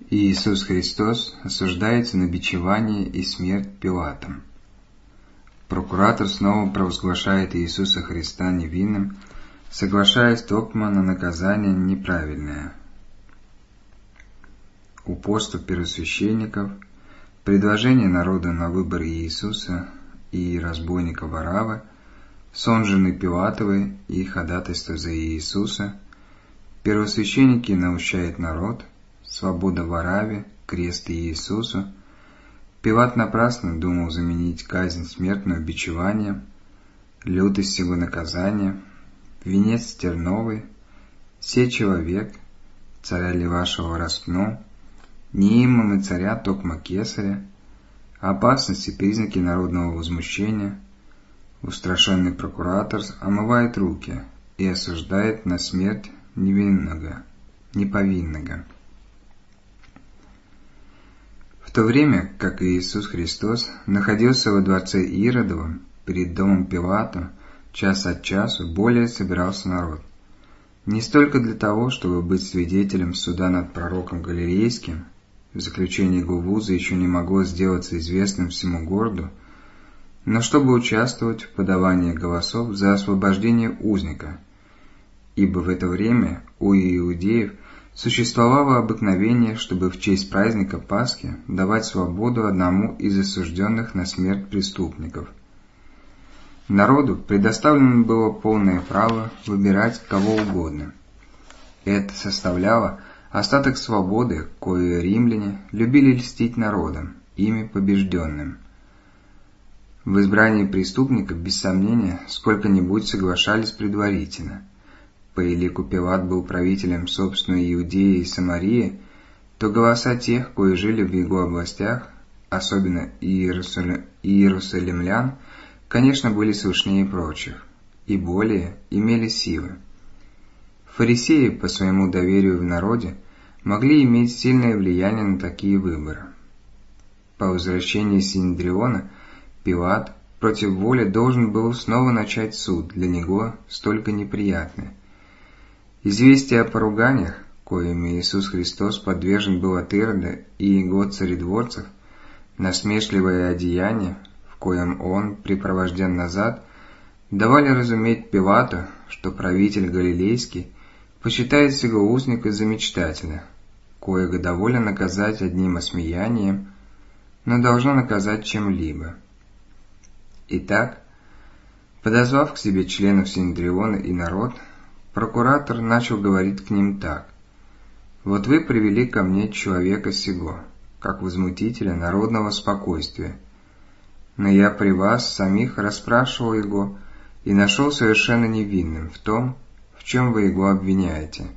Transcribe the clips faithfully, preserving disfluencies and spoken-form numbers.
и Иисус Христос осуждается на бичевание и смерть Пилатом. Прокуратор снова провозглашает Иисуса Христа невинным, соглашаясь токмо на наказание неправильное. Упорство первосвященников, предложение народа на выбор Иисуса и разбойника Вараввы, сон жены Пилатовой и ходатайство за Иисуса, первосвященники наущают народ, свобода Варавве, крест Иисусу, Пилат напрасно думал заменить казнь смертную бичеванием, лютость всего наказания, венец терновый, се человек, царя ли вашего распнул, не имам и царя, токмо кесаря, опасности, признаки народного возмущения, устрашенный прокуратор омывает руки и осуждает на смерть невинного, неповинного. В то время, как Иисус Христос находился во дворце Иродовом перед домом Пилата, час от часу более собирался народ. Не столько для того, чтобы быть свидетелем суда над пророком Галилейским, заключение его вуза еще не могло сделаться известным всему городу, но чтобы участвовать в подавании голосов за освобождение узника, ибо в это время у иудеев существовало обыкновение, чтобы в честь праздника Пасхи давать свободу одному из осужденных на смерть преступников. Народу предоставлено было полное право выбирать кого угодно. Это составляло остаток свободы, кою римляне любили льстить народам, ими побежденным. В избрании преступника, без сомнения, сколько-нибудь соглашались предварительно. Поелику Пилат был правителем собственной Иудеи и Самарии, то голоса тех, кои жили в его областях, особенно иерусалим... иерусалимлян, конечно, были слышнее прочих, и более имели силы. Фарисеи, по своему доверию в народе, могли иметь сильное влияние на такие выборы. По возвращении Синедриона Пилат против воли должен был снова начать суд, для него столько неприятный. Известие о поруганиях, коими Иисус Христос подвержен был от Ирода и его царедворцев, насмешливое одеяние, в коем он припровожден назад, давали разуметь Пилату, что правитель Галилейский почитает сего узника за мечтателя, коего довольно наказать одним осмеянием, но должно наказать чем-либо. Итак, подозвав к себе членов Синедриона и народ, прокуратор начал говорить к ним так: «Вот вы привели ко мне человека сего, как возмутителя народного спокойствия. Но я при вас самих расспрашивал его и нашел совершенно невинным в том, в чем вы его обвиняете.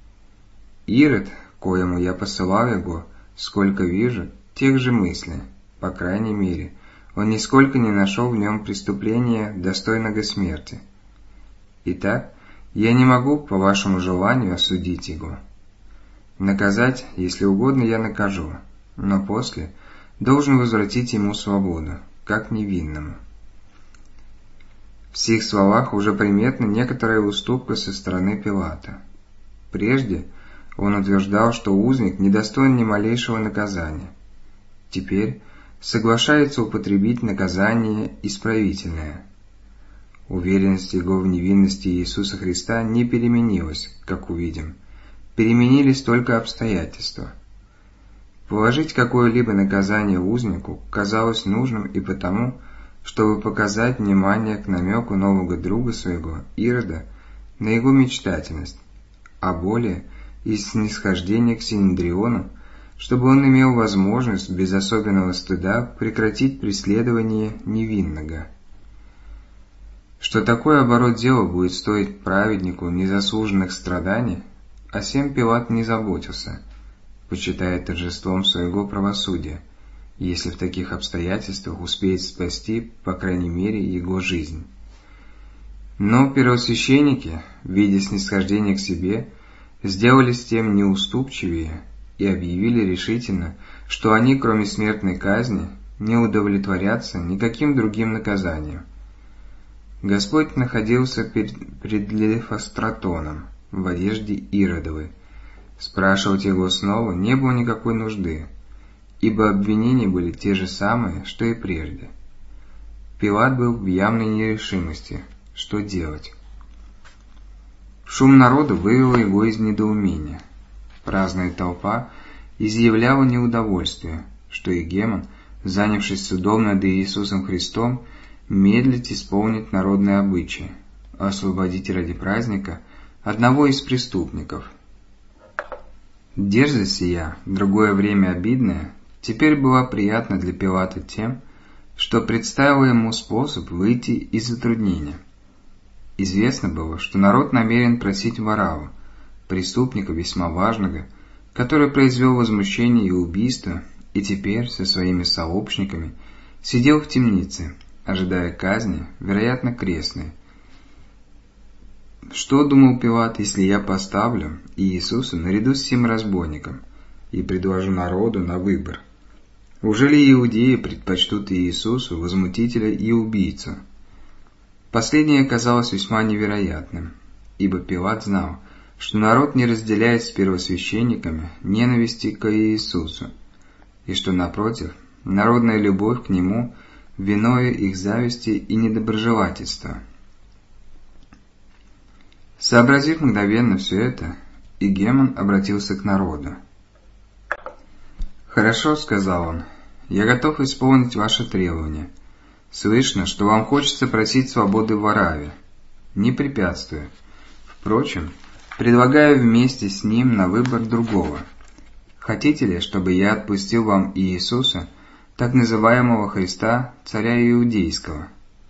Ирод, коему я посылал его, сколько вижу, тех же мыслей, по крайней мере, он нисколько не нашел в нем преступления, достойного смерти. Итак, я не могу, по вашему желанию, осудить его. Наказать, если угодно, я накажу, но после должен возвратить ему свободу, как невинному». В сих словах уже приметна некоторая уступка со стороны Пилата. Прежде он утверждал, что узник недостоин ни малейшего наказания. Теперь соглашается употребить наказание исправительное. Уверенность его в невинности Иисуса Христа не переменилась, как увидим. Переменились только обстоятельства. Положить какое-либо наказание узнику казалось нужным и потому, чтобы показать внимание к намеку нового друга своего, Ирода, на его мечтательность, а более из снисхождения к Синедриону, чтобы он имел возможность без особенного стыда прекратить преследование невинного. Что такой оборот дела будет стоить праведнику незаслуженных страданий, о сем Пилат не заботился, почитая торжеством своего правосудия, если в таких обстоятельствах успеет спасти, по крайней мере, его жизнь. Но первосвященники, видя снисхождение к себе, сделались тем неуступчивее и объявили решительно, что они, кроме смертной казни, не удовлетворятся никаким другим наказанием. Господь находился пред, пред Лефостратоном в одежде Иродовой, Спрашивать его снова не было никакой нужды, ибо обвинения были те же самые, что и прежде. Пилат был в явной нерешимости, что делать. Шум народа вывел его из недоумения. Праздная толпа изъявляла неудовольствие, что Игемен, занявшись судом над Иисусом Христом, медлит исполнить народные обычаи, освободить ради праздника одного из преступников. Дерзость сия, в другое время обидная, теперь была приятна для Пилата тем, что представила ему способ выйти из затруднения. Известно было, что народ намерен просить Варавву, преступника весьма важного, который произвел возмущение и убийство, и теперь со своими сообщниками сидел в темнице, ожидая казни, вероятно, крестной. Что думал Пилат, если я поставлю Иисуса наряду с сим разбойником и предложу народу на выбор? Уже ли иудеи предпочтут Иисусу возмутителя и убийцу? Последнее казалось весьма невероятным, ибо Пилат знал, что народ не разделяет с первосвященниками ненависти к Иисусу, и что, напротив, народная любовь к Нему – виною их зависти и недоброжелательства. Сообразив мгновенно все это, Игемен обратился к народу. «Хорошо, — сказал он, — я готов исполнить ваши требования. Слышно, что вам хочется просить свободы в Варавве. Не препятствую. Впрочем, предлагаю вместе с ним на выбор другого. Хотите ли, чтобы я отпустил вам Иисуса, так называемого Христа, царя Иудейского?»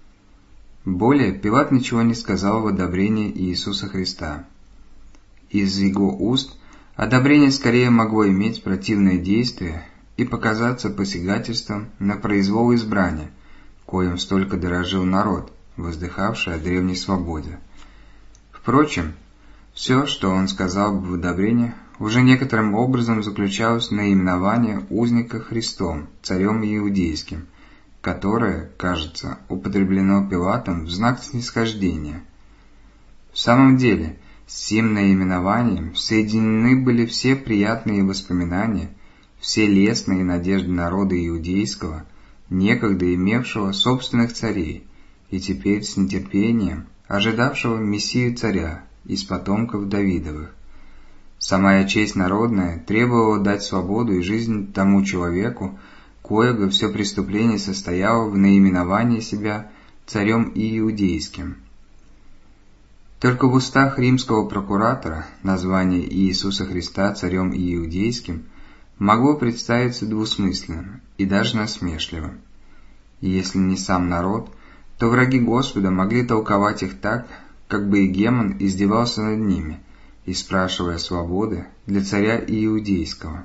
Более Пилат ничего не сказал в одобрении Иисуса Христа. Из его уст одобрение скорее могло иметь противное действие и показаться посягательством на произвол избрания, коим столько дорожил народ, воздыхавший о древней свободе. Впрочем, все, что он сказал в одобрении, уже некоторым образом заключалось в наименовании узника Христом, царем Иудейским, которое, кажется, употреблено Пилатом в знак снисхождения. В самом деле, с сим наименованием соединены были все приятные воспоминания, все лестные надежды народа иудейского, некогда имевшего собственных царей, и теперь с нетерпением ожидавшего Мессию царя из потомков Давидовых. Самая честь народная требовала дать свободу и жизнь тому человеку, коего все преступление состояло в наименовании себя царем иудейским. Только в устах римского прокуратора название Иисуса Христа царем иудейским могло представиться двусмысленным и даже насмешливым. И если не сам народ, то враги Господа могли толковать их так, как бы Игемен издевался над ними и спрашивая свободы для царя иудейского.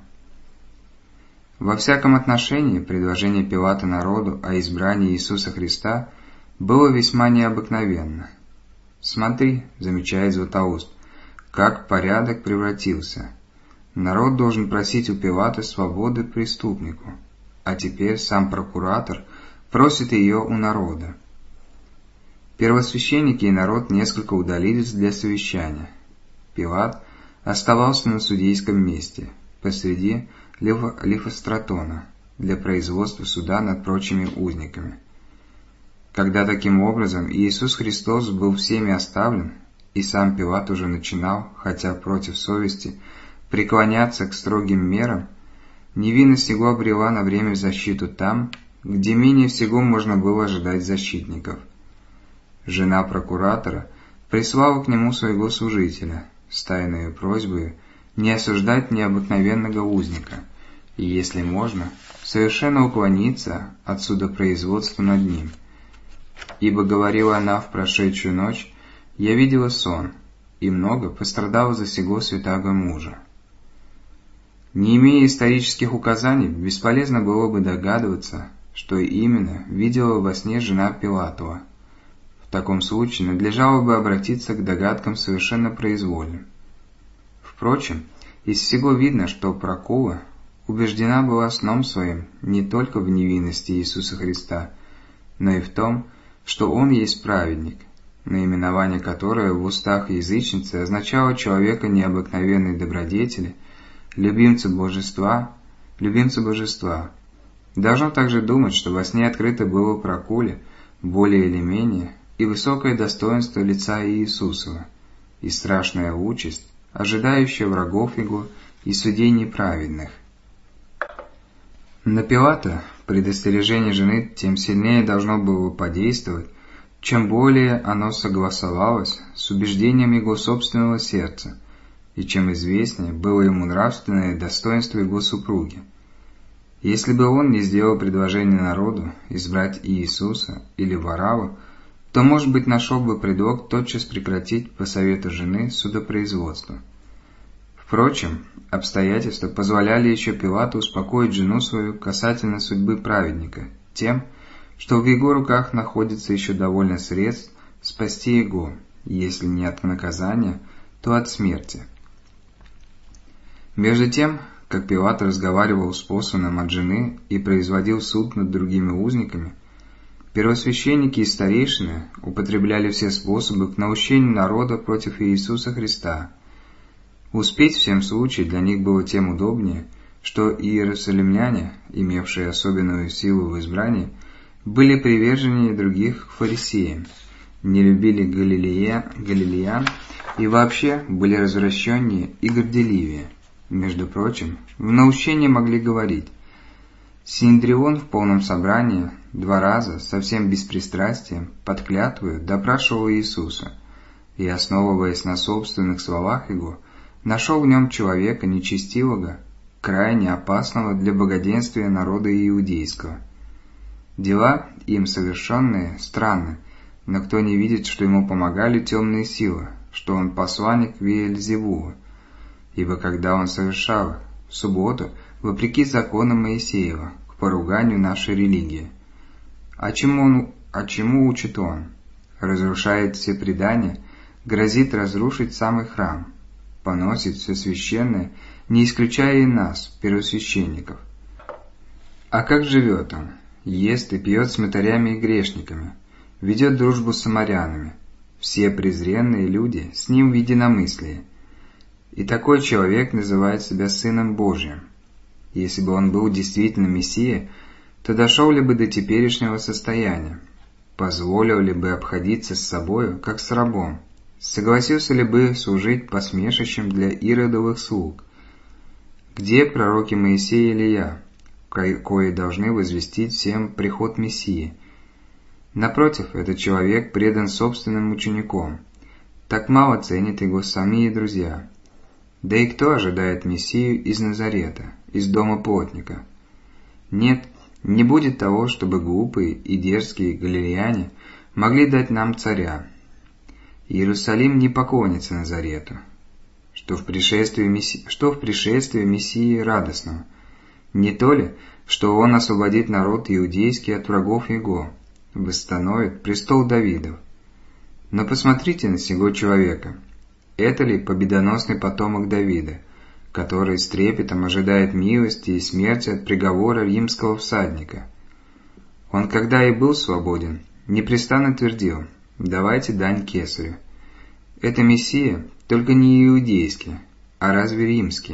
Во всяком отношении предложение Пилата народу о избрании Иисуса Христа было весьма необыкновенно. «Смотри, — замечает Златоуст, — как порядок превратился. Народ должен просить у Пилата свободы преступнику, а теперь сам прокуратор просит ее у народа». Первосвященники и народ несколько удалились для совещания. Пилат оставался на судейском месте, посреди Лифостратона, для производства суда над прочими узниками. Когда таким образом Иисус Христос был всеми оставлен, и сам Пилат уже начинал, хотя против совести, преклоняться к строгим мерам, невинность его обрела на время защиту там, где менее всего можно было ожидать защитников. Жена прокуратора прислала к нему своего служителя с тайной просьбой не осуждать необыкновенного узника, и, если можно, совершенно уклониться от судопроизводства над ним. Ибо, говорила она в прошедшую ночь, я видела сон, и много пострадала за сего святаго мужа. Не имея исторических указаний, бесполезно было бы догадываться, что именно видела во сне жена Пилатова. В таком случае надлежало бы обратиться к догадкам совершенно произвольным. Впрочем, из всего видно, что Прокула убеждена была сном своим не только в невинности Иисуса Христа, но и в том, что Он есть праведник, наименование которое в устах язычницы означало человека необыкновенной добродетели любимцы божества, любимцы божества. Должно также думать, что во сне открыто было проколе, более или менее, и высокое достоинство лица Иисусова, и страшная участь, ожидающая врагов Его и судей неправедных. На Пилата предостережение жены тем сильнее должно было подействовать, чем более оно согласовалось с убеждением его собственного сердца, и чем известнее было ему нравственное достоинство его супруги. Если бы он не сделал предложение народу избрать Иисуса или Варавву, то, может быть, нашел бы предлог тотчас прекратить по совету жены судопроизводство. Впрочем, обстоятельства позволяли еще Пилату успокоить жену свою касательно судьбы праведника тем, что в его руках находится еще довольно средств спасти его, если не от наказания, то от смерти. Между тем, как Пилат разговаривал с посланным от жены и производил суд над другими узниками, первосвященники и старейшины употребляли все способы к наущению народа против Иисуса Христа. Успеть в всем случае для них было тем удобнее, что иерусалимляне, имевшие особенную силу в избрании, были приверженнее других к фарисеям, не любили Галилея, галилеян и вообще были развращеннее и горделивее. Между прочим, в наущении могли говорить. Синедрион в полном собрании два раза, со всем беспристрастием, под клятвою допрашивал Иисуса, и, основываясь на собственных словах его, нашел в нем человека нечестивого, крайне опасного для благоденствия народа иудейского. Дела, им совершенные, странны, но кто не видит, что ему помогали темные силы, что он посланник Веельзевула, ибо когда он совершал в субботу, вопреки закону Моисеева, к поруганию нашей религии. А чему, он, а чему учит он? Разрушает все предания, грозит разрушить самый храм, поносит все священное, не исключая и нас, первосвященников. А как живет он? Ест и пьет с мытарями и грешниками, ведет дружбу с самарянами. Все презренные люди с ним в единомыслии. И такой человек называет себя Сыном Божиим. Если бы он был действительно Мессия, то дошел ли бы до теперешнего состояния? Позволил ли бы обходиться с собою, как с рабом? Согласился ли бы служить посмешищем для иродовых слуг? Где пророки Моисей и Илия, кои должны возвестить всем приход Мессии? Напротив, этот человек предан собственным ученикам. Так мало ценят его сами друзья. Да и кто ожидает Мессию из Назарета, из дома плотника? Нет, не будет того, чтобы глупые и дерзкие галилеяне могли дать нам царя. Иерусалим не поклонится Назарету. Что в пришествии Мессии, что в пришествии Мессии радостного? Не то ли, что он освободит народ иудейский от врагов его, восстановит престол Давидов? Но посмотрите на сего человека. Это ли победоносный потомок Давида, который с трепетом ожидает милости и смерти от приговора римского всадника? Он, когда и был свободен, непрестанно твердил: «Давайте дань кесарю». Это Мессия, только не иудейский, а разве римский.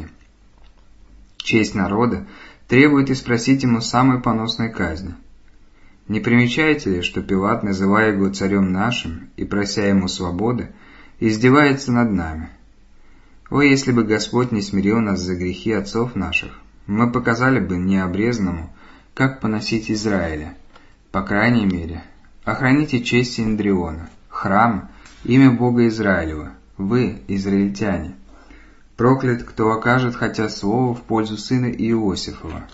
Честь народа требует испросить ему самой поносной казни. Не примечаете ли, что Пилат, называя его царем нашим и прося ему свободы, издевается над нами? О, если бы Господь не смирил нас за грехи отцов наших, мы показали бы необрезанному, как поносить Израиля. По крайней мере, охраните честь Синедриона, храма, имя Бога Израилева, вы, израильтяне. Проклят, кто окажет хотя слово в пользу сына Иосифова.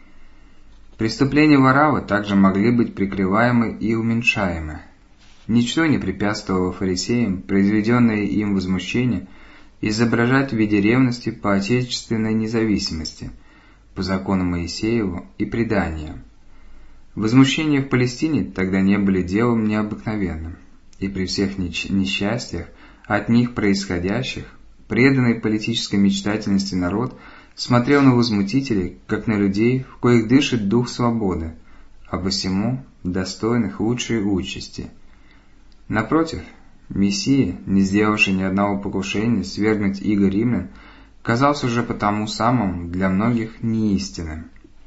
Преступления Вараввы также могли быть прикрываемы и уменьшаемы. Ничто не препятствовало фарисеям, произведенное им возмущение, изображать в виде ревности по отечественной независимости, по закону Моисееву и преданиям. Возмущения в Палестине тогда не были делом необыкновенным, и при всех несчастьях, от них происходящих, преданный политической мечтательности народ смотрел на возмутителей, как на людей, в коих дышит дух свободы, а посему достойных лучшей участи. Напротив, Мессия, не сделавший ни одного покушения свергнуть иго римлян, казался уже потому самому для многих неистинным.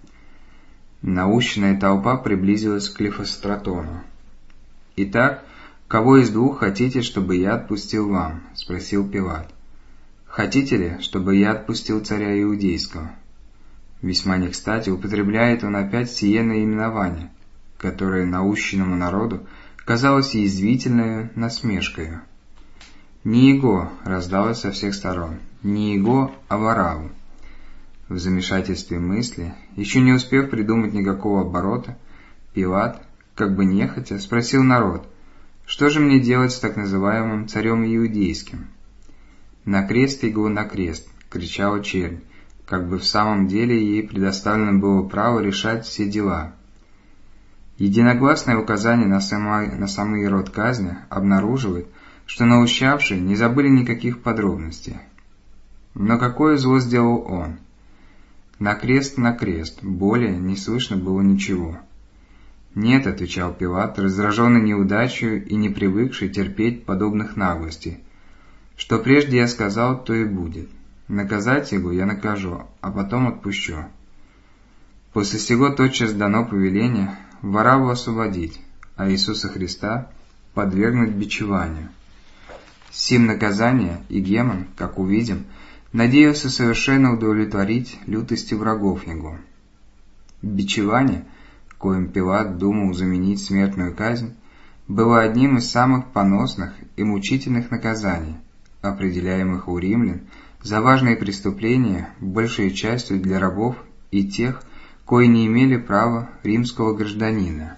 Наущенная толпа приблизилась к Лифостратону. «Итак, кого из двух хотите, чтобы я отпустил вам?» — спросил Пилат. «Хотите ли, чтобы я отпустил царя Иудейского?» Весьма не кстати употребляет он опять сие наименование, которое наущенному народу казалось язвительною насмешкою. «Не его!» — раздалось со всех сторон. «Не его, а Варавву!» В замешательстве мысли, еще не успев придумать никакого оборота, Пилат, как бы нехотя, спросил народ, что же мне делать с так называемым царем иудейским? «На крест его, на крест!» — кричала чернь, как бы в самом деле ей предоставлено было право решать все дела. Единогласное указание на самый, на самый род казни обнаруживает, что наущавшие не забыли никаких подробностей. Но какое зло сделал он? На крест, на крест, более не слышно было ничего. «Нет», — отвечал Пилат, раздраженный неудачей и не привыкший терпеть подобных наглостей. «Что прежде я сказал, то и будет. Наказать его я накажу, а потом отпущу». После сего тотчас дано повеление Варавву освободить, а Иисуса Христа подвергнуть бичеванию. Сим наказание и Гемон, как увидим, надеялся совершенно удовлетворить лютости врагов его. Бичевание, коим Пилат думал заменить смертную казнь, было одним из самых поносных и мучительных наказаний, определяемых у римлян за важные преступления, большей частью для рабов и тех, кои не имели права римского гражданина.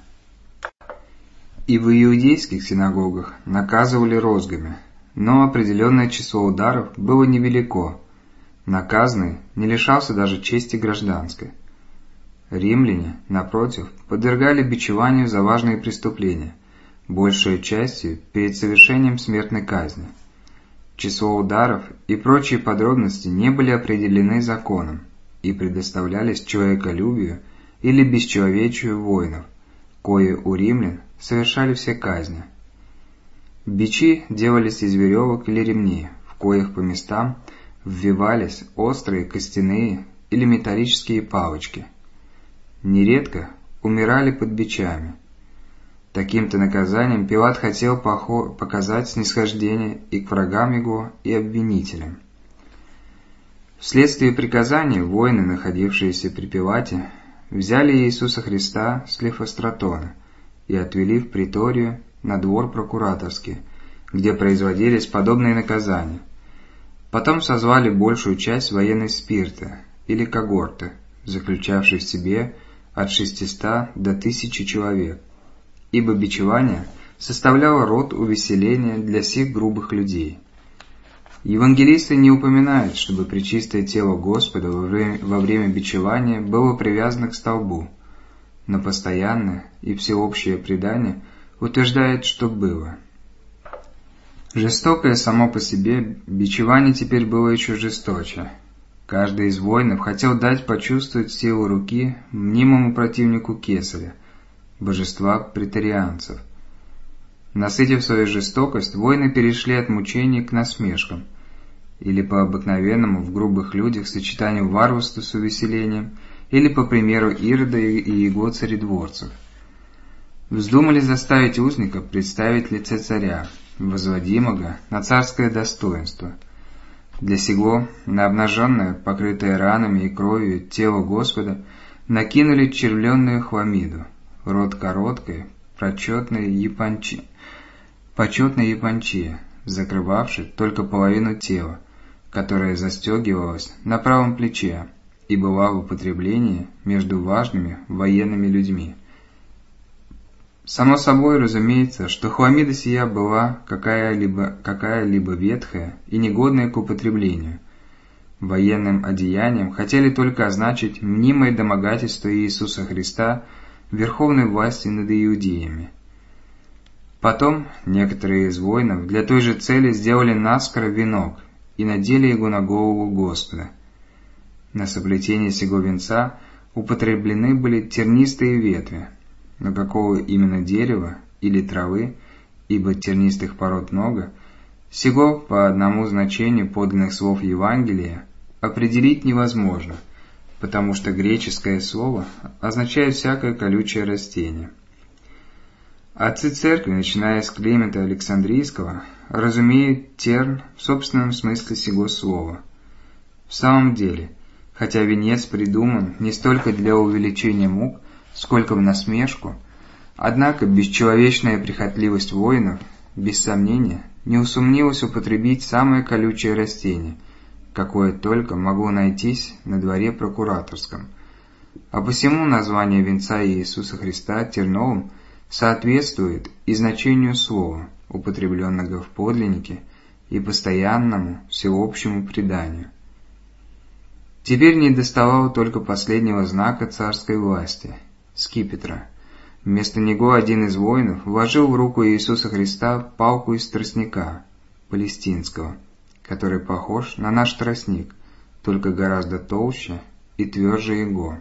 И в иудейских синагогах наказывали розгами, но определенное число ударов было невелико. Наказанный не лишался даже чести гражданской. Римляне, напротив, подвергали бичеванию за важные преступления, большей частью перед совершением смертной казни. Число ударов и прочие подробности не были определены законом и предоставлялись человеколюбию или бесчеловечию воинов, кои у римлян совершали все казни. Бичи делались из веревок или ремней, в коих по местам ввивались острые костяные или металлические палочки. Нередко умирали под бичами. Таким-то наказанием Пилат хотел показать снисхождение и к врагам его, и обвинителям. Вследствие приказания воины, находившиеся при Пилате, взяли Иисуса Христа с Лифостратона и отвели в приторию на двор прокураторский, где производились подобные наказания. Потом созвали большую часть военной спирты или когорты, заключавшей в себе от шестиста до тысячи человек, ибо бичевание составляло род увеселения для всех грубых людей. Евангелисты не упоминают, чтобы пречистое тело Господа во время, во время бичевания было привязано к столбу, но постоянное и всеобщее предание утверждает, что было. Жестокое само по себе, бичевание теперь было еще жесточе. Каждый из воинов хотел дать почувствовать силу руки мнимому противнику Кесаря, божества преторианцев. Насытив свою жестокость, воины перешли от мучений к насмешкам, или по обыкновенному в грубых людях сочетанию варварства с увеселением, или по примеру Ирода и его царедворцев. Вздумали заставить узника представить лице царя, возводимого на царское достоинство. Для сего на обнаженное, покрытое ранами и кровью тело Господа накинули червленную хламиду, рот короткой, прочетной япончи, почетной япончи, закрывавшей только половину тела, которая застегивалась на правом плече и была в употреблении между важными военными людьми. Само собой разумеется, что хламида сия была какая-либо какая-либо ветхая и негодная к употреблению. Военным одеянием хотели только означить мнимое домогательство Иисуса Христа верховной власти над иудеями. Потом некоторые из воинов для той же цели сделали наскоро венок и надели его на голову Господа. На соблюдение сего венца употреблены были тернистые ветви, но какого именно дерева или травы, ибо тернистых пород много, сего по одному значению подлинных слов Евангелия определить невозможно, потому что греческое слово означает всякое колючее растение. Отцы церкви, начиная с Климента Александрийского, разумеют терн в собственном смысле сего слова. В самом деле, хотя венец придуман не столько для увеличения мук, сколько в насмешку, однако бесчеловечная прихотливость воинов, без сомнения, не усомнилась употребить самое колючее растение, какое только могло найтись на дворе прокураторском. А посему название венца Иисуса Христа терновым соответствует и значению слова, употребленного в подлиннике, и постоянному всеобщему преданию. Теперь недоставало только последнего знака царской власти – скипетра. Вместо него один из воинов вложил в руку Иисуса Христа палку из тростника, палестинского, который похож на наш тростник, только гораздо толще и тверже его.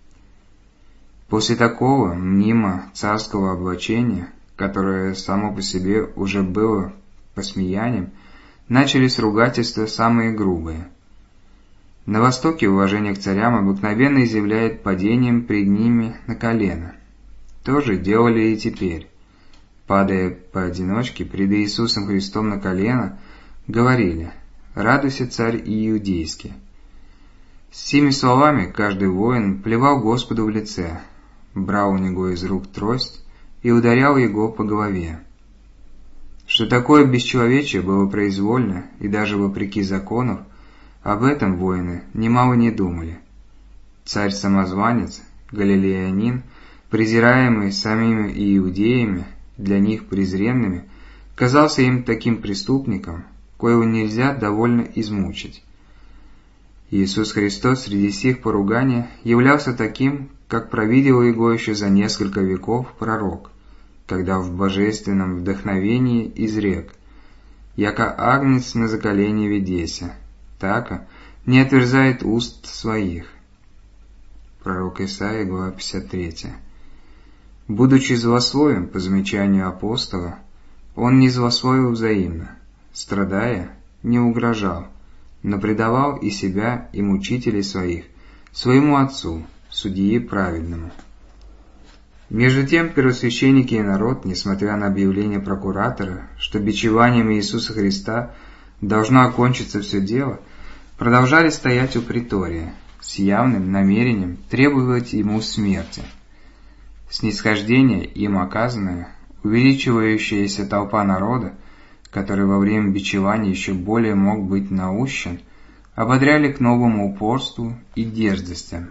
После такого мимо царского облачения, которое само по себе уже было посмеянием, начались ругательства самые грубые. На Востоке уважение к царям обыкновенно изъявляет падением пред ними на колено. То же делали и теперь. Падая поодиночке пред Иисусом Христом на колено, говорили: «Радуйся, царь иудейский». С сими словами каждый воин плевал Господу в лице, брал у него из рук трость и ударял его по голове. Что такое бесчеловечие было произвольно и даже вопреки законов, об этом воины немало не думали. Царь-самозванец, галилеянин, презираемый самими иудеями, для них презренными, казался им таким преступником, коего нельзя довольно измучить. Иисус Христос среди сих поруганий являлся таким, как провидел его еще за несколько веков пророк, когда в божественном вдохновении изрек: «Яко агнец на заколене ведеся, така не отверзает уст своих». Пророк Исаия, глава пятьдесят третья. Будучи злословен по замечанию апостола, он не злословил взаимно, страдая, не угрожал, но предавал и себя, и мучителей своих своему Отцу, Судье праведному. Между тем первосвященники и народ, несмотря на объявление прокуратора, что бичеванием Иисуса Христа должно окончиться все дело, продолжали стоять у притория с явным намерением требовать ему смерти. Снисхождение им оказанное, увеличивающаяся толпа народа, который во время бичевания еще более мог быть наущен, ободряли к новому упорству и дерзостям.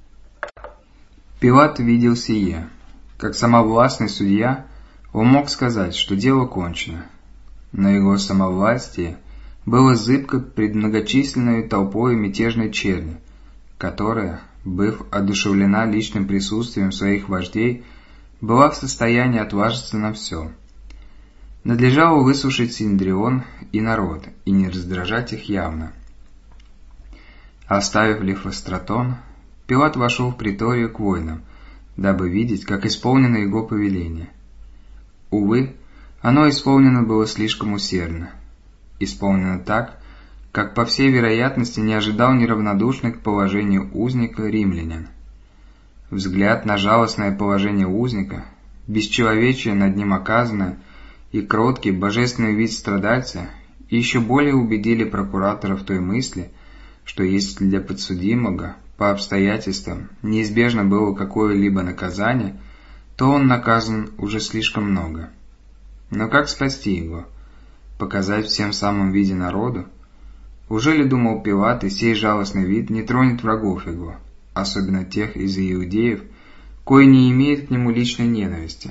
Пилат видел сие. Как самовластный судья, он мог сказать, что дело кончено, но его самовластие было зыбко пред многочисленной толпой мятежной черни, которая, быв одушевлена личным присутствием своих вождей, была в состоянии отважиться на все. Надлежало выслушать Синедрион и народ, и не раздражать их явно. Оставив Лифостратон, Пилат вошел в приторию к воинам, дабы видеть, как исполнено его повеление. Увы, оно исполнено было слишком усердно. Исполнено так, как по всей вероятности не ожидал неравнодушный к положению узника римлянин. Взгляд на жалостное положение узника, бесчеловечие над ним оказанное и кроткий божественный вид страдальца еще более убедили прокуратора в той мысли, что если для подсудимого по обстоятельствам неизбежно было какое-либо наказание, то он наказан уже слишком много. Но как спасти его? Показать всем самым виде народу? Уже ли, думал Пилат, и сей жалостный вид не тронет врагов его, особенно тех из иудеев, кои не имеют к нему личной ненависти?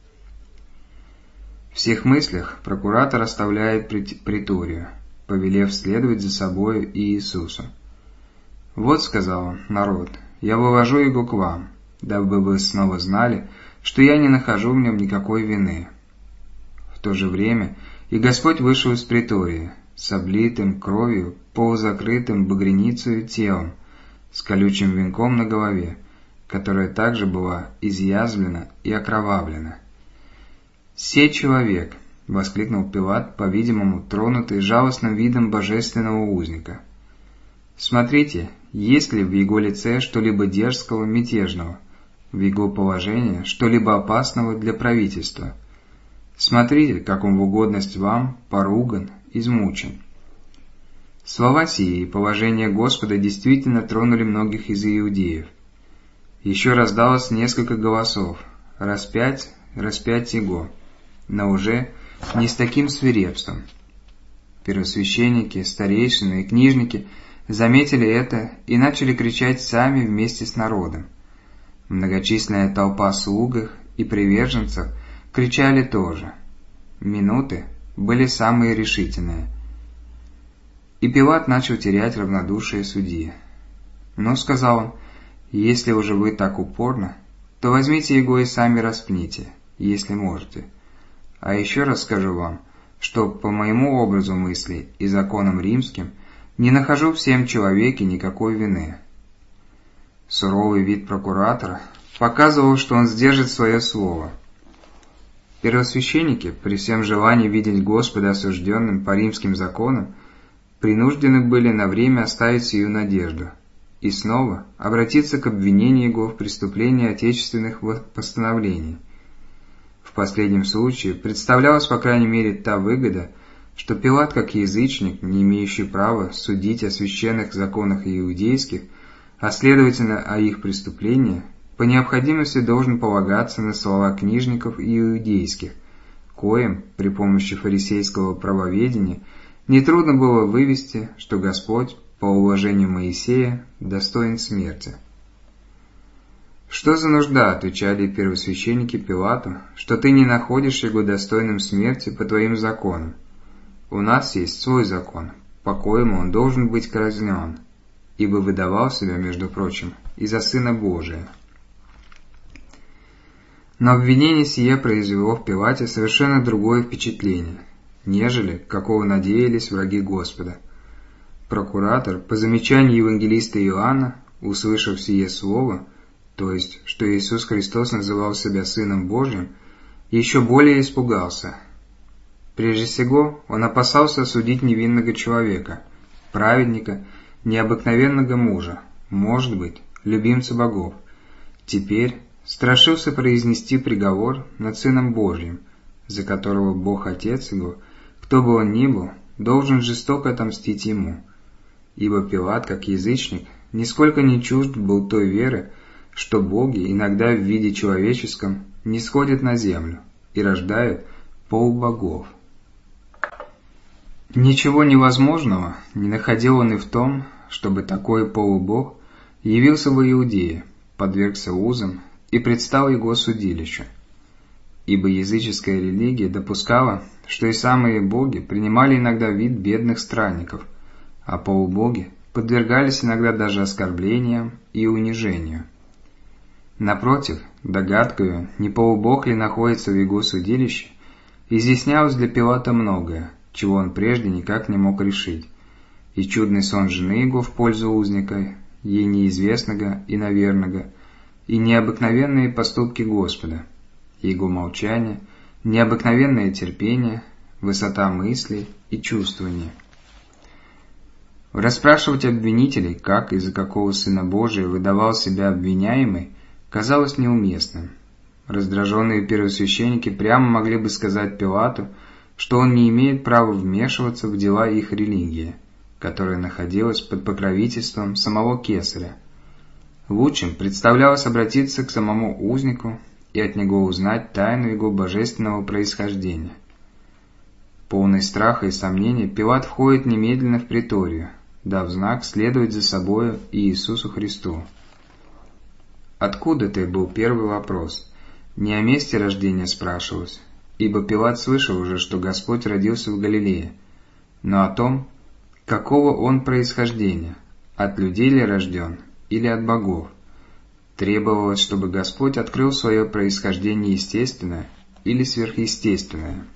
В всех мыслях прокуратор оставляет приторию, повелев следовать за собою и Иисусу. «Вот, — сказал он, — народ, я вывожу его к вам, дабы вы снова знали, что я не нахожу в нем никакой вины». В то же время и Господь вышел из притории, с облитым кровью, полузакрытым багряницею телом, с колючим венком на голове, которая также была изъязвлена и окровавлена. «Сей человек!» — воскликнул Пилат, по-видимому, тронутый жалостным видом божественного узника. Смотрите, есть ли в его лице что-либо дерзкого, мятежного, в его положении что-либо опасного для правительства. Смотрите, как он в угодность вам поруган, измучен». Слова сии и положение Господа действительно тронули многих из иудеев. Еще раздалось несколько голосов: «Распять, распять его», но уже не с таким свирепством. Первосвященники, старейшины и книжники заметили это и начали кричать сами вместе с народом. Многочисленная толпа слуг их и приверженцев кричали тоже. Минуты были самые решительные. И Пилат начал терять равнодушие судьи. «Ну, — сказал он, — если уже вы так упорно, то возьмите его и сами распните, если можете. А еще раз скажу вам, что по моему образу мыслей и законам римским не нахожу в сем человеке никакой вины». Суровый вид прокуратора показывал, что он сдержит свое слово. Первосвященники, при всем желании видеть Господа осужденным по римским законам, принуждены были на время оставить сию надежду и снова обратиться к обвинению его в преступлении отечественных постановлений. В последнем случае представлялась, по крайней мере, та выгода, что Пилат, как язычник, не имеющий права судить о священных законах иудейских, а следовательно о их преступлении, по необходимости должен полагаться на слова книжников иудейских, коим, при помощи фарисейского правоведения, нетрудно было вывести, что Господь, по уложению Моисея, достоин смерти. «Что за нужда, — отвечали первосвященники Пилату, — что ты не находишь его достойным смерти по твоим законам? У нас есть свой закон, по коему он должен быть казнен, ибо выдавал себя, между прочим, и за Сына Божия». Но обвинение сие произвело в Пилате совершенно другое впечатление, нежели какого надеялись враги Господа. Прокуратор, по замечанию евангелиста Иоанна, услышав сие слово, то есть, что Иисус Христос называл себя Сыном Божьим, еще более испугался. Прежде всего, он опасался осудить невинного человека, праведника, необыкновенного мужа, может быть, любимца богов. Теперь страшился произнести приговор над Сыном Божьим, за которого Бог Отец его, кто бы он ни был, должен жестоко отомстить ему. Ибо Пилат, как язычник, нисколько не чужд был той веры, что боги иногда в виде человеческом не сходят на землю и рождают полубогов. Ничего невозможного не находил он и в том, чтобы такой полубог явился в Иудее, подвергся узам и предстал его судилищу. Ибо языческая религия допускала, что и самые боги принимали иногда вид бедных странников, а полубоги подвергались иногда даже оскорблениям и унижению. Напротив, догадкою, не полубог ли находится в его судилище, изъяснялось для Пилата многое, чего он прежде никак не мог решить, и чудный сон жены его в пользу узника, ей неизвестного и наверного, и необыкновенные поступки Господа, его молчание, необыкновенное терпение, высота мыслей и чувствования. Расспрашивать обвинителей, как и за какого Сына Божия выдавал себя обвиняемый, казалось неуместным. Раздраженные первосвященники прямо могли бы сказать Пилату, что он не имеет права вмешиваться в дела их религии, которая находилась под покровительством самого Кесаря. Лучшим представлялось обратиться к самому узнику и от него узнать тайну его божественного происхождения. Полный страха и сомнений, Пилат входит немедленно в приторию, дав знак следовать за собою и Иисусу Христу. «Откуда ты?» — был первый вопрос. Не о месте рождения спрашивалось, ибо Пилат слышал уже, что Господь родился в Галилее, но о том, какого он происхождения, от людей ли рожден или от богов. Требовалось, чтобы Господь открыл свое происхождение естественное или сверхъестественное.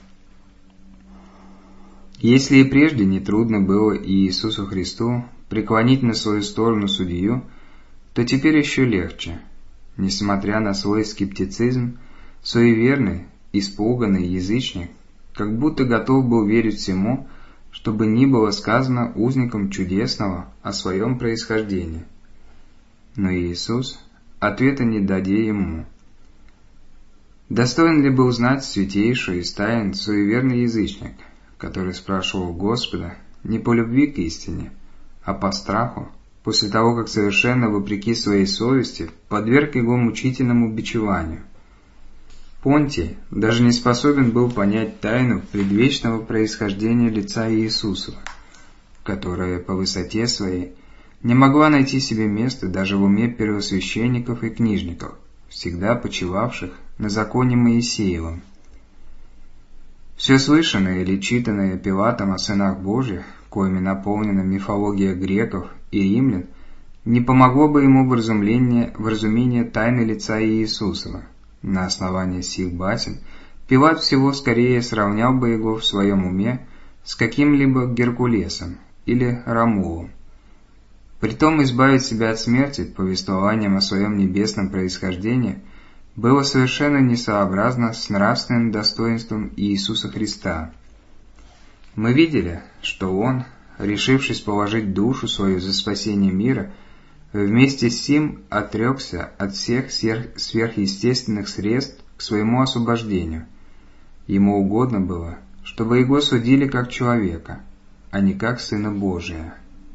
Если и прежде нетрудно было и Иисусу Христу преклонить на свою сторону судью, то теперь еще легче. Несмотря на свой скептицизм, суеверный, испуганный язычник как будто готов был верить всему, чтобы ни было сказано узникам чудесного о своем происхождении. Но Иисус ответа не даде ему. Достоин ли был знать святейшую из тайн суеверный язычник, который спрашивал Господа не по любви к истине, а по страху, после того, как совершенно вопреки своей совести подверг его мучительному бичеванию? Понтий даже не способен был понять тайну предвечного происхождения лица Иисусова, которая по высоте своей не могла найти себе места даже в уме первосвященников и книжников, всегда почивавших на законе Моисеевом. Все слышанное или читанное Пилатом о сынах Божьих, коими наполнена мифология греков и римлян, не помогло бы ему в разумении, в разумении тайны лица Иисусова. На основании сих басен Пилат всего скорее сравнял бы его в своем уме с каким-либо Геркулесом или Ромулом. Притом избавить себя от смерти повествованием о своем небесном происхождении было совершенно несообразно с нравственным достоинством Иисуса Христа. Мы видели, что Он, решившись положить душу свою за спасение мира, вместе с сим отрекся от всех сверхъестественных средств к своему освобождению. Ему угодно было, чтобы его судили как человека, а не как Сына Божия.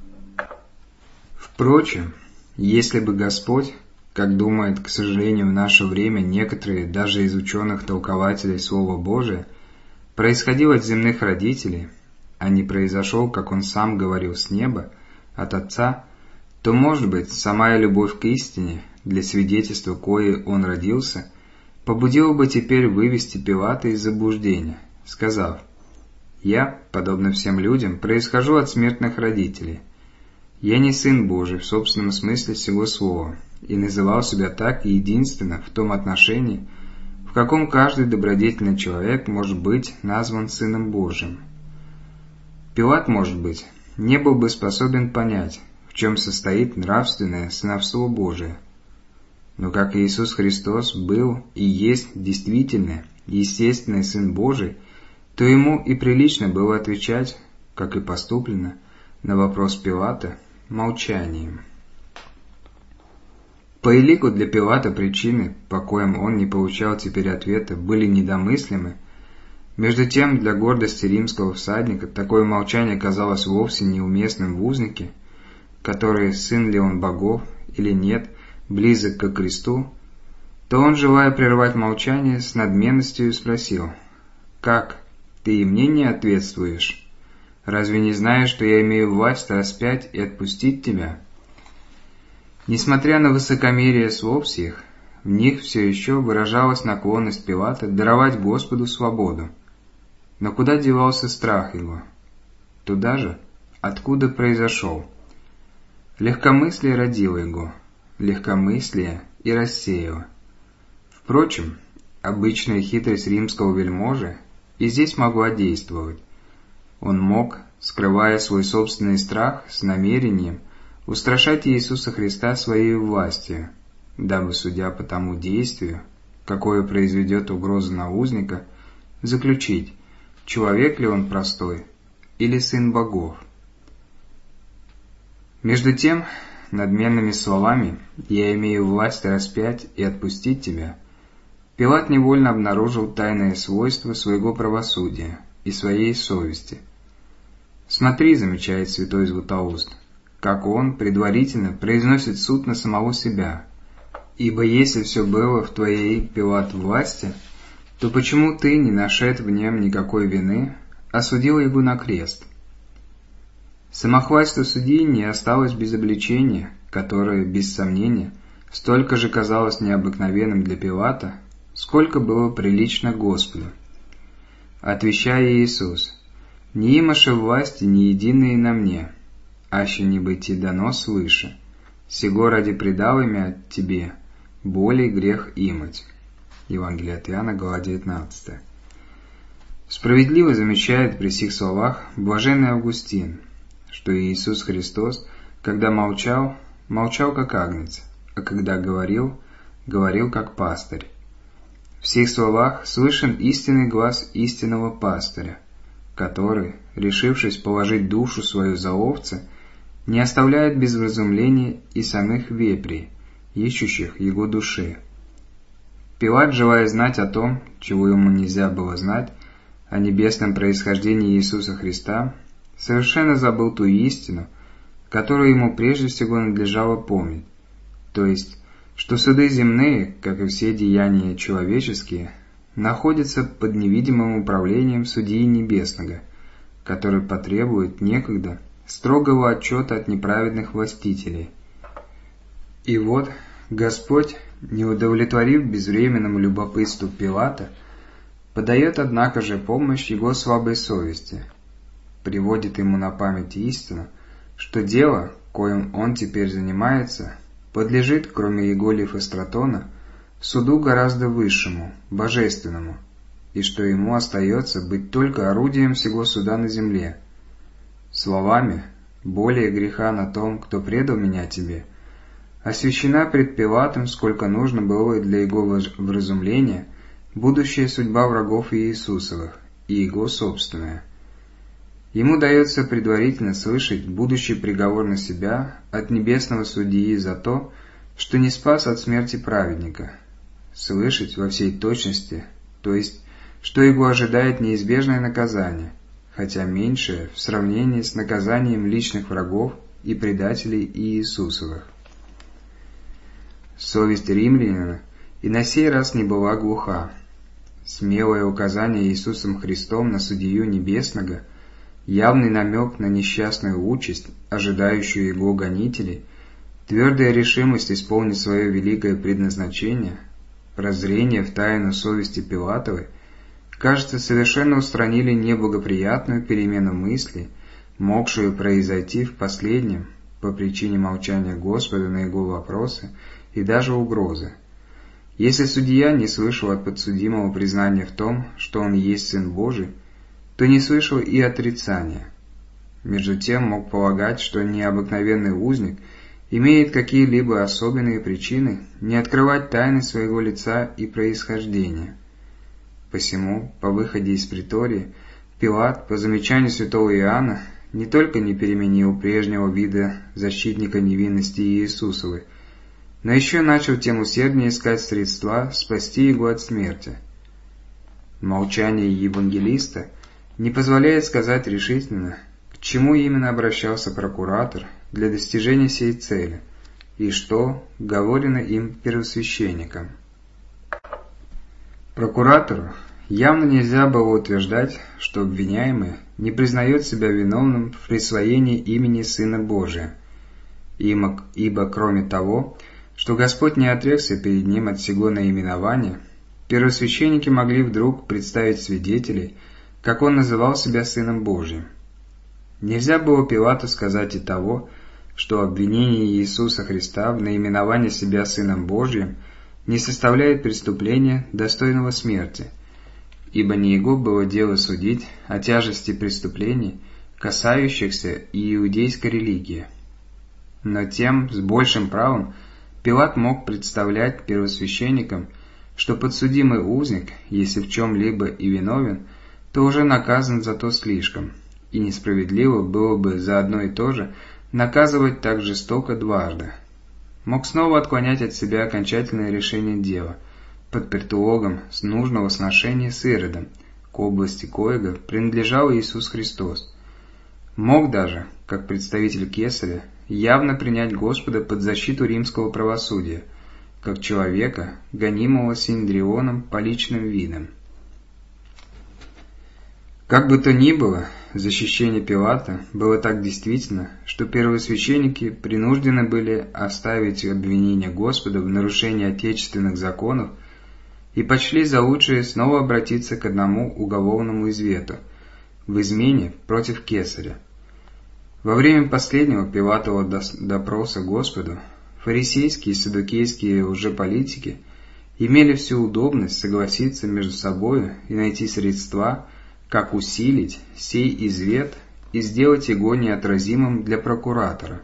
Впрочем, если бы Господь, как думает, к сожалению, в наше время некоторые даже из ученых-толкователей Слова Божия, происходил от земных родителей, а не произошел, как Он сам говорил, с неба, от Отца, то, может быть, самая любовь к истине, для свидетельства коей Он родился, побудила бы теперь вывести Пилата из заблуждения, сказав: «Я, подобно всем людям, происхожу от смертных родителей. Я не Сын Божий в собственном смысле сего слова, и называл себя так единственно в том отношении, в каком каждый добродетельный человек может быть назван Сыном Божиим». Пилат, может быть, не был бы способен понять, в чем состоит нравственное сыновство Божие. Но как Иисус Христос был и есть действительный, естественный Сын Божий, то ему и прилично было отвечать, как и поступлено, на вопрос Пилата молчанием. По элику для Пилата причины, по коим он не получал теперь ответа, были недомыслимы. Между тем, для гордости римского всадника такое молчание казалось вовсе неуместным в узнике, который, сын ли он богов или нет, близок ко кресту, то он, желая прервать молчание, с надменностью спросил: «Как, ты и мне не ответствуешь? Разве не знаешь, что я имею власть распять и отпустить тебя?» Несмотря на высокомерие слов сих, в них все еще выражалась наклонность Пилата даровать Господу свободу. Но куда девался страх его? Туда же, откуда произошел. Легкомыслие родило его, легкомыслие и рассеяло. Впрочем, обычная хитрость римского вельможи и здесь могла действовать. Он мог, скрывая свой собственный страх, с намерением устрашать Иисуса Христа своей властью, дабы, судя по тому действию, какое произведет угроза на узника, заключить, человек ли он простой или сын богов. Между тем, надменными словами «я имею власть распять и отпустить тебя», Пилат невольно обнаружил тайное свойство своего правосудия и своей совести. «Смотри», — замечает святой Златоуст, как он предварительно произносит суд на самого себя. «Ибо если все было в твоей, Пилат, власти, то почему ты, не нашед в нем никакой вины, осудил его на крест?» Самохвальство судьи не осталось без обличения, которое, без сомнения, столько же казалось необыкновенным для Пилата, сколько было прилично Господу. Отвечая Иисус: «Не имаше власти ни единые на мне, аще не быть и дано свыше, сего ради предал имя тебе, более грех имать». Евангелие от Иоанна, глава девятнадцатая. Справедливо замечает при сих словах блаженный Августин, что Иисус Христос, когда молчал, молчал как агнец, а когда говорил, говорил как пастырь. В сих словах слышен истинный глаз истинного пастыря, который, решившись положить душу свою за овцы, не оставляет без вразумления и самых вепрей, ищущих его души. Пилат, желая знать о том, чего ему нельзя было знать, о небесном происхождении Иисуса Христа, совершенно забыл ту истину, которую ему прежде всего надлежало помнить, то есть, что суды земные, как и все деяния человеческие, находятся под невидимым управлением Судьи Небесного, который потребует некогда строгого отчета от неправедных властителей. И вот Господь, не удовлетворив безвременному любопытству Пилата, подает, однако же, помощь его слабой совести, приводит ему на память истину, что дело, коим он теперь занимается, подлежит, кроме его Лифостратона, суду гораздо высшему, божественному, и что ему остается быть только орудием всего суда на земле. Словами «более греха на том, кто предал меня тебе», освящена пред Пилатом, сколько нужно было для его вразумления, будущая судьба врагов Иисусовых и его собственная. Ему дается предварительно слышать будущий приговор на себя от небесного судьи за то, что не спас от смерти праведника, слышать во всей точности, то есть, что его ожидает неизбежное наказание, хотя меньшее в сравнении с наказанием личных врагов и предателей Иисусовых. Совесть римлянина и на сей раз не была глуха. Смелое указание Иисусом Христом на Судью Небесного, явный намек на несчастную участь, ожидающую его гонителей, твердая решимость исполнить свое великое предназначение, прозрение в тайну совести Пилатовой, кажется, совершенно устранили неблагоприятную перемену мысли, могшую произойти в последнем по причине молчания Господа на его вопросы и даже угрозы. Если судья не слышал от подсудимого признания в том, что он есть Сын Божий, то не слышал и отрицания. Между тем мог полагать, что необыкновенный узник имеет какие-либо особенные причины не открывать тайны своего лица и происхождения. Посему, по выходе из притории, Пилат, по замечанию святого Иоанна, не только не переменил прежнего вида защитника невинности Иисусовой, но еще начал тем усерднее искать средства спасти его от смерти. Молчание евангелиста не позволяет сказать решительно, к чему именно обращался прокуратор для достижения сей цели, и что говорено им первосвященникам. Прокуратору явно нельзя было утверждать, что обвиняемый не признает себя виновным в присвоении имени Сына Божия, ибо, ибо кроме того, что Господь не отрекся перед ним от сего наименования, первосвященники могли вдруг представить свидетелей, как он называл себя Сыном Божиим. Нельзя было Пилату сказать и того, что обвинение Иисуса Христа в наименовании себя Сыном Божиим не составляет преступления, достойного смерти, ибо не его было дело судить о тяжести преступлений, касающихся и иудейской религии. Но тем с большим правом Пилат мог представлять первосвященникам, что подсудимый узник, если в чем-либо и виновен, то уже наказан за то слишком, и несправедливо было бы за одно и то же наказывать так жестоко дважды. Мог снова отклонять от себя окончательное решение дела, под предлогом с нужного сношения с Иродом, к области коего принадлежал Иисус Христос. Мог даже, как представитель Кесаря, явно принять Господа под защиту римского правосудия, как человека, гонимого Синедрионом по личным видам. Как бы то ни было, защищение Пилата было так действительно, что первосвященники принуждены были оставить обвинение Господа в нарушении отечественных законов и почли за лучшее снова обратиться к одному уголовному извету – в измене против Кесаря. Во время последнего Пилатова допроса Господу фарисейские и саддукейские лжеполитики имели всю удобность согласиться между собою и найти средства, как усилить сей извет и сделать его неотразимым для прокуратора.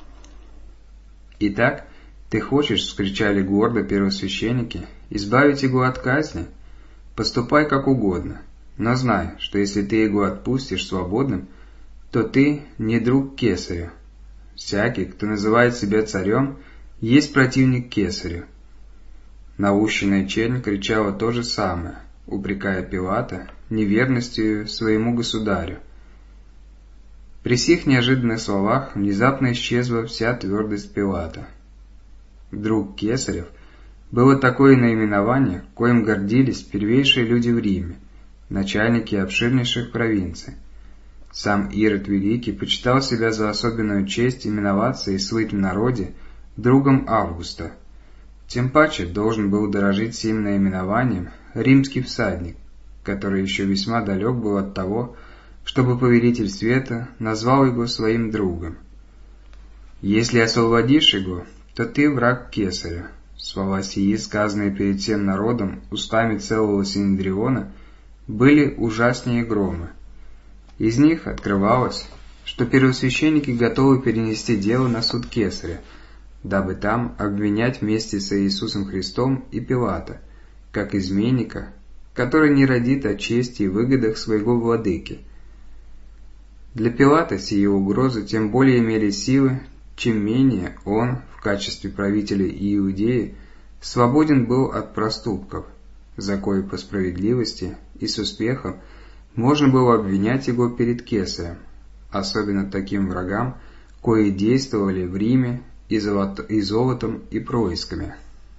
«Итак, ты хочешь, — вскричали гордо первосвященники, — избавить его от казни? Поступай как угодно. Но знай, что если ты его отпустишь свободным, то ты не друг кесарю. Всякий, кто называет себя царем, есть противник кесарю». Наущенная чернь кричала то же самое, упрекая Пилата неверностью своему государю. При сих неожиданных словах внезапно исчезла вся твердость Пилата. Друг кесарев было такое наименование, коим гордились первейшие люди в Риме, начальники обширнейших провинций. Сам Ирод Великий почитал себя за особенную честь именоваться и слыть в народе другом Августа. Тем паче должен был дорожить сим наименованием римский всадник, который еще весьма далек был от того, чтобы повелитель света назвал его своим другом. «Если освободишь его, то ты враг кесаря». Слова сии, сказанные перед всем народом устами целого Синедриона, были ужаснее грома. Из них открывалось, что первосвященники готовы перенести дело на суд кесаря, дабы там обвинять вместе с Иисусом Христом и Пилата, как изменника, который не родит о чести и выгодах своего владыки. Для Пилата сии угрозы тем более имели силы, чем менее он, в качестве правителя Иудеи, свободен был от проступков, за кои по справедливости и с успехом можно было обвинять его перед кесарем, особенно таким врагам, кои действовали в Риме и, золото, и золотом и происками.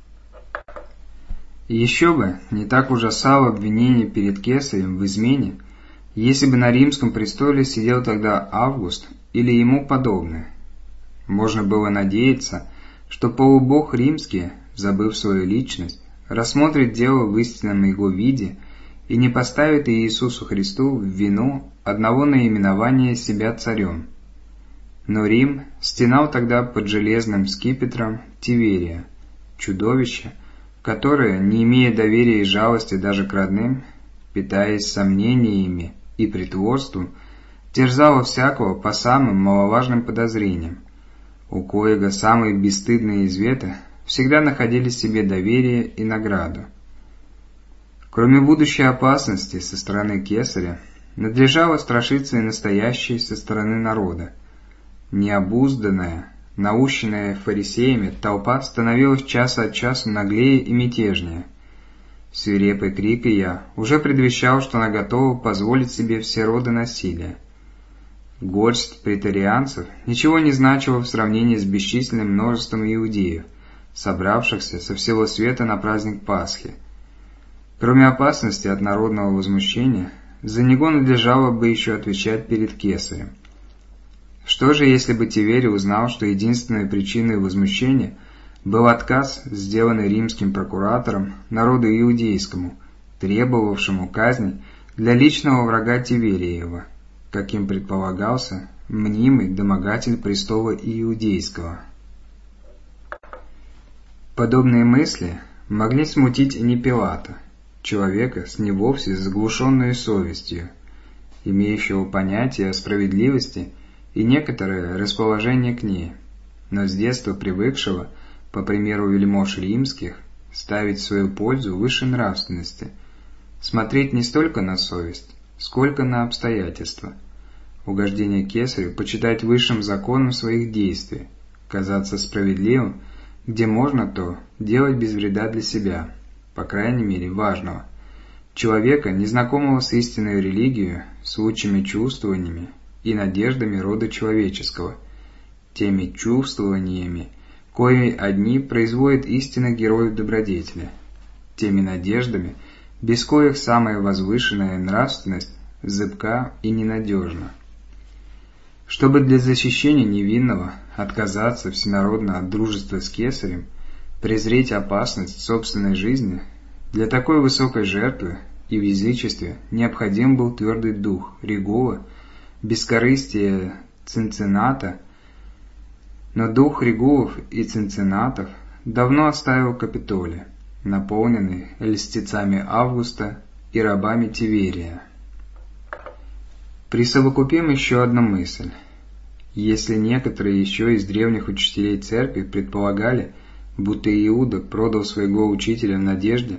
Еще бы не так ужасало обвинение перед кесарем в измене, если бы на римском престоле сидел тогда Август или ему подобный. Можно было надеяться, что полубог римский, забыв свою личность, рассмотрит дело в истинном его виде и не поставит Иисусу Христу в вину одного наименования себя царем. Но Рим стенал тогда под железным скипетром Тиверия, чудовище, которое, не имея доверия и жалости даже к родным, питаясь сомнениями и притворством, терзало всякого по самым маловажным подозрениям, у коего самые бесстыдные изветы всегда находили себе доверие и награду. Кроме будущей опасности со стороны кесаря, надлежало страшиться и настоящей со стороны народа. Необузданная, наущенная фарисеями, толпа становилась час от часу наглее и мятежнее. Свирепый крик ее уже предвещал, что она готова позволить себе все роды насилия. Горсть претарианцев ничего не значила в сравнении с бесчисленным множеством иудеев, собравшихся со всего света на праздник Пасхи. Кроме опасности от народного возмущения, за него надлежало бы еще отвечать перед кесарем. Что же, если бы Тиверий узнал, что единственной причиной возмущения был отказ, сделанный римским прокуратором народу иудейскому, требовавшему казни для личного врага Тивериева, каким предполагался мнимый домогатель престола иудейского? Подобные мысли могли смутить и не Пилата, человека с не вовсе заглушенной совестью, имеющего понятие о справедливости и некоторое расположение к ней, но с детства привыкшего, по примеру вельмож римских, ставить свою пользу выше нравственности, смотреть не столько на совесть, сколько на обстоятельства, угождение кесарю почитать высшим законом своих действий, казаться справедливым, где можно то делать без вреда для себя, по крайней мере важного, человека, незнакомого с истинной религией, с лучшими чувствованиями и надеждами рода человеческого, теми чувствованиями, кои одни производят истинных героев добродетели, теми надеждами, без коих самая возвышенная нравственность зыбка и ненадежна. Чтобы для защищения невинного отказаться всенародно от дружества с кесарем, презреть опасность собственной жизни, для такой высокой жертвы и в язычестве необходим был твердый дух Регула, бескорыстие Цинцинната, но дух Регулов и Цинциннатов давно оставил Капитолий, наполненный льстецами Августа и рабами Тиверия. Присовокупим еще одну мысль. Если некоторые еще из древних учителей церкви предполагали, будто Иуда продал своего учителя в надежде,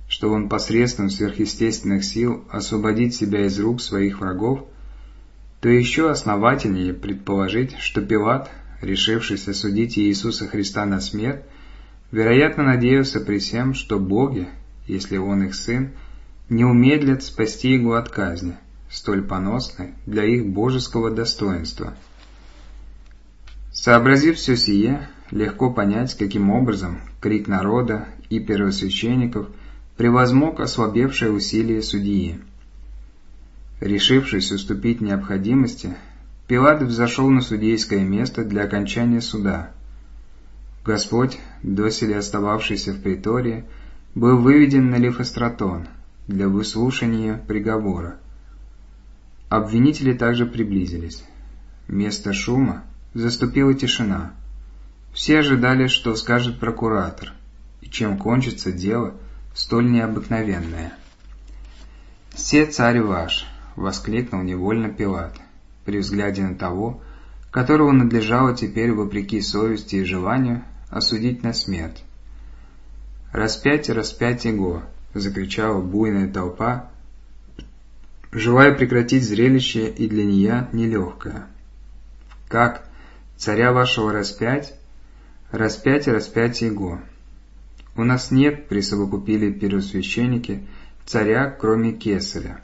что он посредством сверхъестественных сил освободит себя из рук своих врагов, то еще основательнее предположить, что Пилат, решившись осудить Иисуса Христа на смерть, вероятно надеялся при всем, что боги, если он их сын, не умедлят спасти его от казни, столь поносной для их божеского достоинства. Сообразив все сие, легко понять, каким образом крик народа и первосвященников превозмог ослабевшее усилие судьи. Решившись уступить необходимости, Пилат взошел на судейское место для окончания суда. Господь, доселе остававшийся в притории, был выведен на Лифостратон для выслушания приговора. Обвинители также приблизились. Вместо шума заступила тишина. Все ожидали, что скажет прокуратор, и чем кончится дело столь необыкновенное. «Се царь ваш!» — воскликнул невольно Пилат, при взгляде на того, которого надлежало теперь, вопреки совести и желанию, осудить на смерть. «Распять, распять его!» — закричала буйная толпа, желая прекратить зрелище и для нее нелегкое. «Как? Царя вашего распять? Распять, распять его! У нас нет, — присовокупили первосвященники, — царя, кроме Кесаря».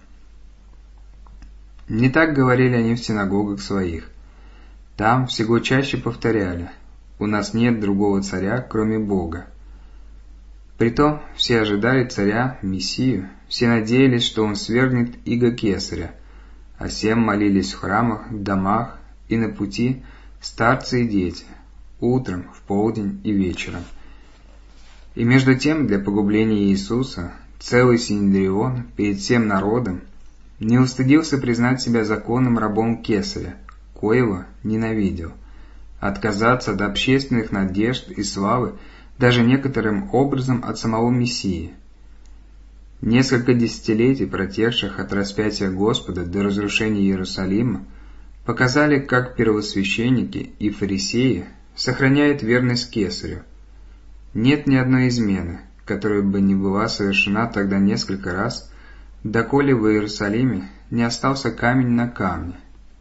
Не так говорили они в синагогах своих. Там всего чаще повторяли: «У нас нет другого царя, кроме Бога». Притом все ожидали царя, Мессию, все надеялись, что он свергнет иго Кесаря, а всем молились в храмах, в домах и на пути старцы и дети, утром, в полдень и вечером. И между тем для погубления Иисуса целый Синедрион перед всем народом не устыдился признать себя законным рабом Кесаря, коего ненавидел, отказаться от общественных надежд и славы даже некоторым образом от самого Мессии. Несколько десятилетий, протекших от распятия Господа до разрушения Иерусалима, показали, как первосвященники и фарисеи сохраняют верность Кесарю. Нет ни одной измены, которая бы не была совершена тогда несколько раз, доколе в Иерусалиме не остался камень на камне.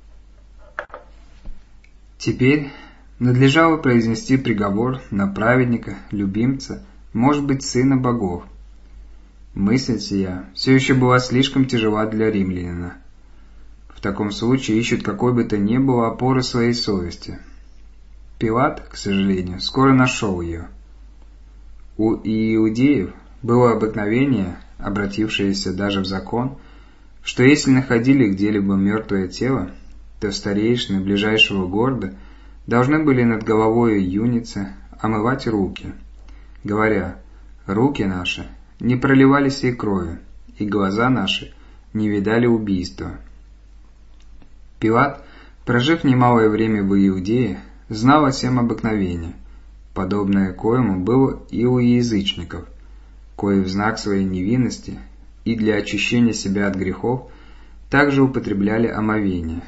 Теперь надлежало произнести приговор на праведника, любимца, может быть, сына богов. Мысль сия все еще была слишком тяжела для римлянина. В таком случае ищут какой бы то ни было опоры своей совести. Пилат, к сожалению, скоро нашел ее. У иудеев было обыкновение, обратившееся даже в закон, что если находили где-либо мертвое тело, то старейшины ближайшего города должны были над головой юницы омывать руки, говоря: «Руки наши не проливали сей крови, и глаза наши не видали убийства». Пилат, прожив немалое время в Иудее, знал о всем обыкновении, подобное коему было и у язычников, кои в знак своей невинности и для очищения себя от грехов также употребляли омовение.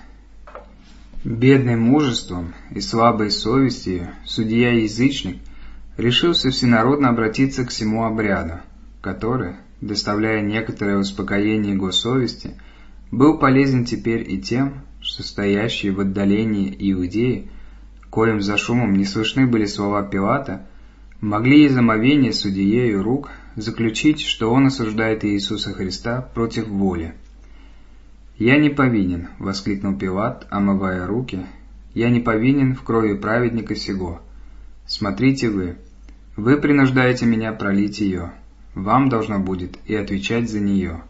Бедным мужеством и слабой совестью судья-язычник решился всенародно обратиться к всему обряду, который, доставляя некоторое успокоение его совести, был полезен теперь и тем, что стоящие в отдалении иудеи, коим за шумом не слышны были слова Пилата, могли из омовения судьею рук заключить, что он осуждает Иисуса Христа против воли. «Я не повинен», — воскликнул Пилат, омывая руки, — «я не повинен в крови праведника сего. Смотрите вы, вы принуждаете меня пролить ее, вам должно будет и отвечать за нее».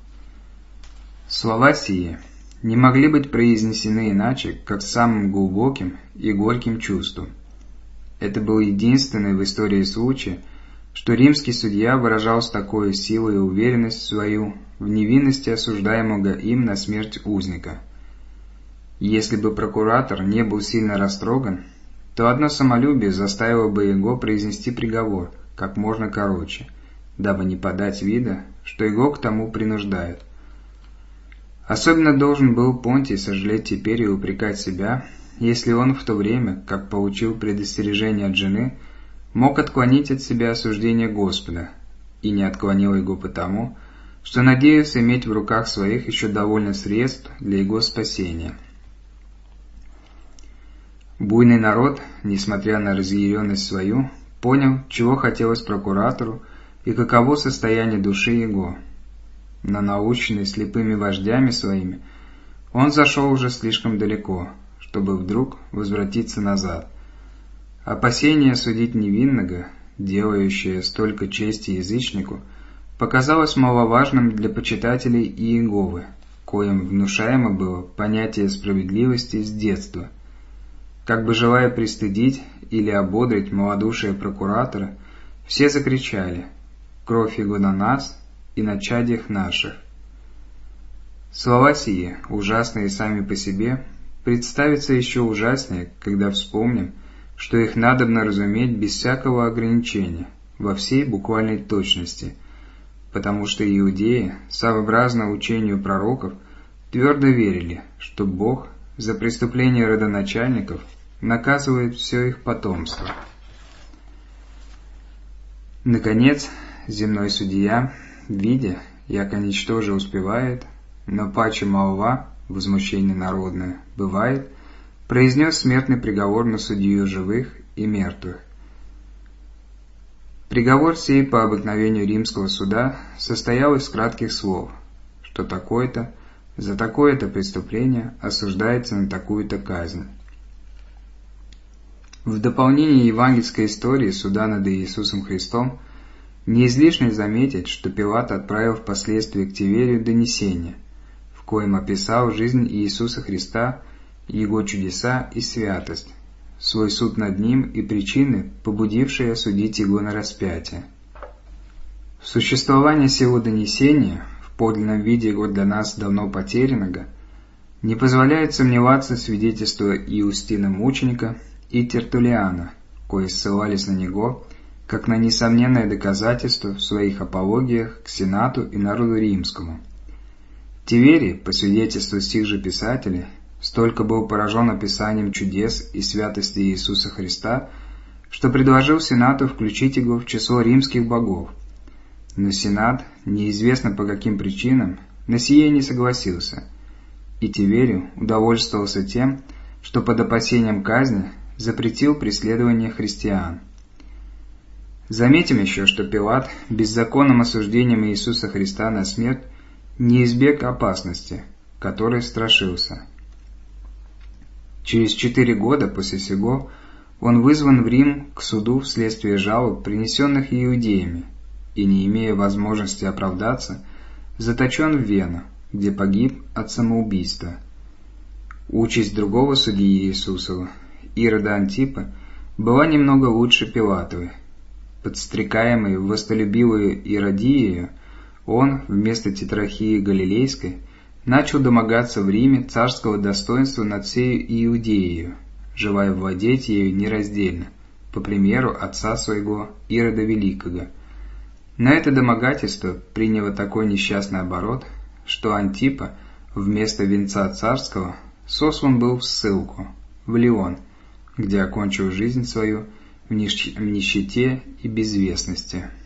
Слова сии не могли быть произнесены иначе, как с самым глубоким и горьким чувством. Это был единственный в истории случай, что римский судья выражал с такой силой и уверенность свою в невинности осуждаемого им на смерть узника. Если бы прокуратор не был сильно растроган, то одно самолюбие заставило бы его произнести приговор как можно короче, дабы не подать вида, что его к тому принуждают. Особенно должен был Понтий сожалеть теперь и упрекать себя, если он в то время, как получил предостережение от жены, мог отклонить от себя осуждение Господа, и не отклонил его потому, что надеялся иметь в руках своих еще довольно средств для его спасения. Буйный народ, несмотря на разъяренность свою, понял, чего хотелось прокуратору и каково состояние души его. Но наученный слепыми вождями своими, он зашел уже слишком далеко, чтобы вдруг возвратиться назад. Опасение осудить невинного, делающее столько чести язычнику, показалось маловажным для почитателей Иеговы, коим внушаемо было понятие справедливости с детства. Как бы желая пристыдить или ободрить малодушие прокуратора, все закричали: «Кровь его на нас и на чадях наших». Слова сии, ужасные сами по себе, представятся еще ужаснее, когда вспомним, что их надобно разуметь без всякого ограничения, во всей буквальной точности, потому что иудеи, сообразно учению пророков, твердо верили, что Бог за преступления родоначальников наказывает все их потомство. Наконец, земной судья, видя, яко ничто же успевает, но паче молва, возмущение народное, бывает, произнес смертный приговор на судью живых и мертвых. Приговор сей по обыкновению римского суда состоял из кратких слов, что такое-то за такое-то преступление осуждается на такую-то казнь. В дополнение евангельской истории суда над Иисусом Христом не излишне заметить, что Пилат отправил впоследствии к Тиверию донесение, в коем описал жизнь Иисуса Христа, Его чудеса и святость, свой суд над Ним и причины, побудившие осудить Его на распятие. Существование сего донесения, в подлинном виде его для нас давно потерянного, не позволяет сомневаться в свидетельстве Иустина Мученика и Тертуллиана, кои ссылались на него, как на несомненное доказательство в своих апологиях к Сенату и народу римскому. Тиверий, по свидетельству сих же писателей, столько был поражен описанием чудес и святости Иисуса Христа, что предложил Сенату включить его в число римских богов. Но Сенат, неизвестно по каким причинам, на сие не согласился, и Тиверий удовольствовался тем, что под опасением казни запретил преследование христиан. Заметим еще, что Пилат беззаконным осуждением Иисуса Христа на смерть не избег опасности, которой страшился. Через четыре года после сего он вызван в Рим к суду вследствие жалоб, принесенных иудеями, и, не имея возможности оправдаться, заточен в Вену, где погиб от самоубийства. Участь другого судьи Иисусова, Ирода Антипа, была немного лучше Пилатовой. Подстрекаемый в властолюбивую Иродиею, он, вместо Тетрахии Галилейской, начал домогаться в Риме царского достоинства над всей Иудеей, желая владеть ею нераздельно, по примеру отца своего Ирода Великого. Но это домогательство приняло такой несчастный оборот, что Антипа вместо венца царского сослан был в ссылку, в Лион, где окончил жизнь свою в нищете и безвестности.